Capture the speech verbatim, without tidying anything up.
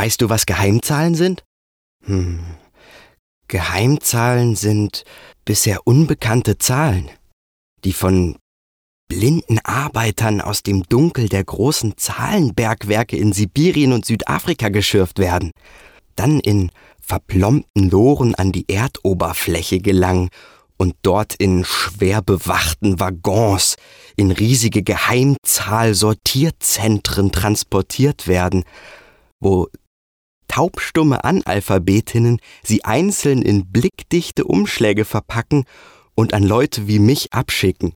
Weißt du, was Geheimzahlen sind? Hm. Geheimzahlen sind bisher unbekannte Zahlen, die von blinden Arbeitern aus dem Dunkel der großen Zahlenbergwerke in Sibirien und Südafrika geschürft werden, dann in verplombten Loren an die Erdoberfläche gelangen und dort in schwer bewachten Waggons in riesige Geheimzahl-Sortierzentren transportiert werden, wo taubstumme Analphabetinnen sie einzeln in blickdichte Umschläge verpacken und an Leute wie mich abschicken.